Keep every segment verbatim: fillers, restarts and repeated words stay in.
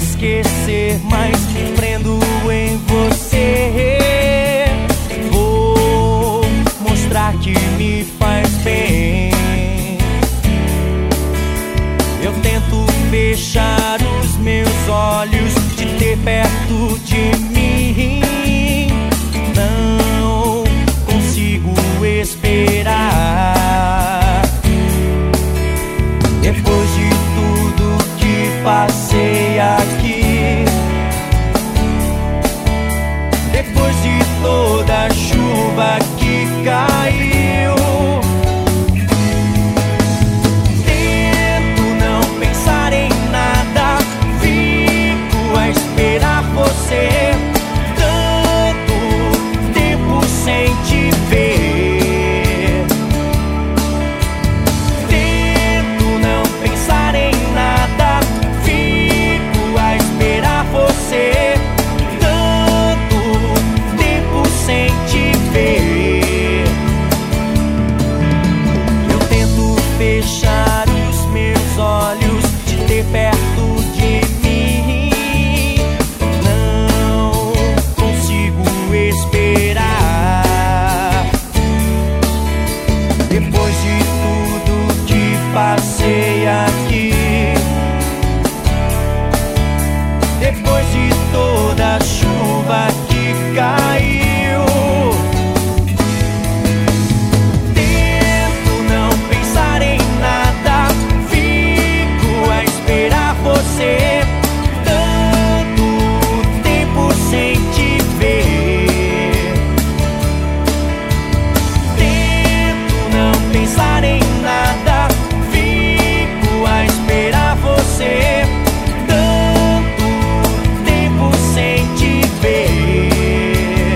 esquecer, mas me prendo em você. Vou mostrar que me faz bem. Eu tento fechar os meus olhos, te ter perto de mim. Não consigo esperar. Depois de tudo que passei aqui, depois de toda a chuva que caiu, tento não pensar em nada, fico a esperar você. Tanto tempo sem te ver, tento não pensar em nada, fico a esperar você. Tanto tempo sem te ver. Eu tento fechar os meus olhos, te ter perto de mim. Não consigo esperar. Depois de tudo que passei aqui, depois de toda a chuva que caiu, tento não pensar em nada, fico a esperar você. Tanto tempo sem te ver, tento não pensar em nada, fico a esperar você. Tanto tempo sem te ver.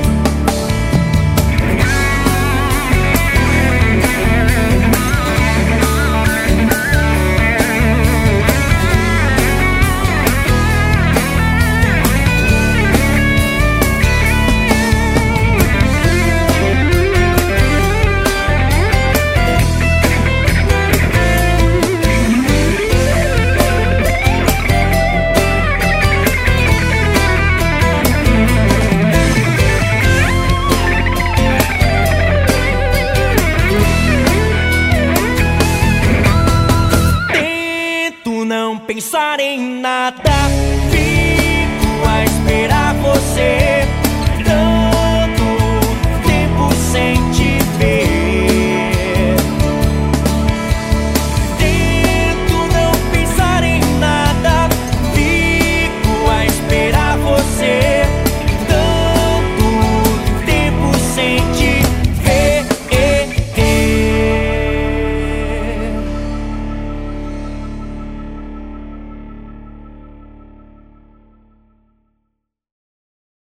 Tento não pensar em nada, fico a esperar você.